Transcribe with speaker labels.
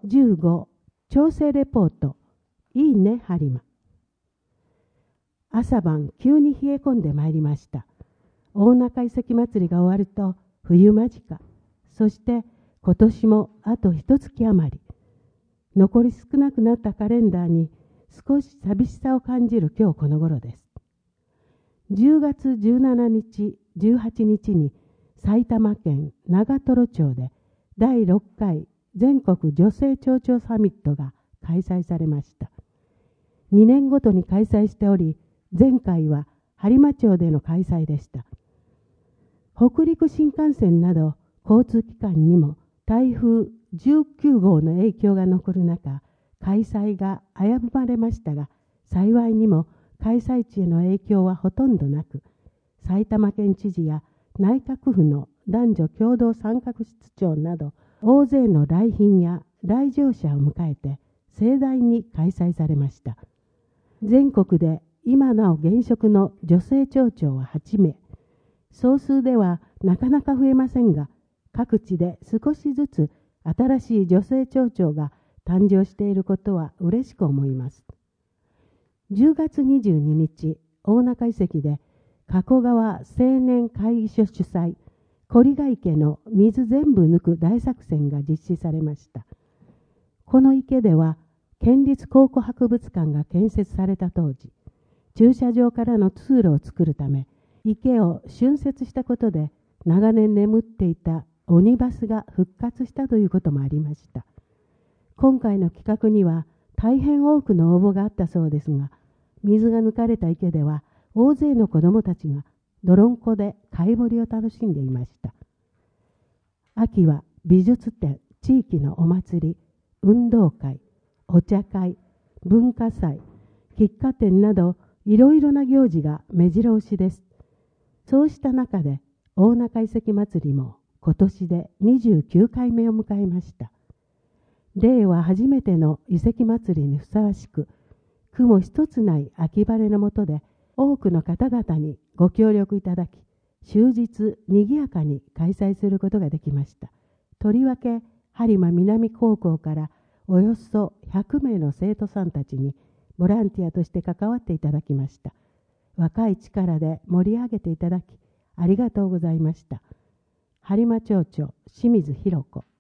Speaker 1: 15調整レポート。いいね播磨。朝晩急に冷え込んでまいりました。大中遺跡祭りが終わると冬間近。そして今年もあと一月余り。残り少なくなったカレンダーに少し寂しさを感じる今日この頃です。10月17日、18日に埼玉県長瀞町で第6回全国女性町長サミットが開催されました。2年ごとに開催しており、前回は播磨町での開催でした。北陸新幹線など交通機関にも台風19号の影響が残る中、開催が危ぶまれましたが、幸いにも開催地への影響はほとんどなく、埼玉県知事や内閣府の男女共同参画室長など大勢の来賓や来場者を迎えて盛大に開催されました。全国で今なお現職の女性町長は8名。総数ではなかなか増えませんが、各地で少しずつ新しい女性町長が誕生していることは嬉しく思います。10月22日、大中遺跡で加古川青年会議所主催、堀ヶ池の水全部抜く大作戦が実施されました。この池では、県立考古博物館が建設された当時、駐車場からの通路を作るため、池を浚渫したことで、長年眠っていた鬼バスが復活したということもありました。今回の企画には大変多くの応募があったそうですが、水が抜かれた池では大勢の子どもたちが泥んこで貝掘りを楽しんでいました。秋は美術展、地域のお祭り、運動会、お茶会、文化祭、喫茶店などいろいろな行事が目白押しです。そうした中で大中遺跡祭りも今年で29回目を迎えました。令和初めての遺跡祭りにふさわしく、雲一つない秋晴れの下で多くの方々にご協力いただき、終日にぎやかに開催することができました。とりわけ播磨南高校からおよそ100名の生徒さんたちにボランティアとして関わっていただきました。若い力で盛り上げていただきありがとうございました。播磨町長清水弘子。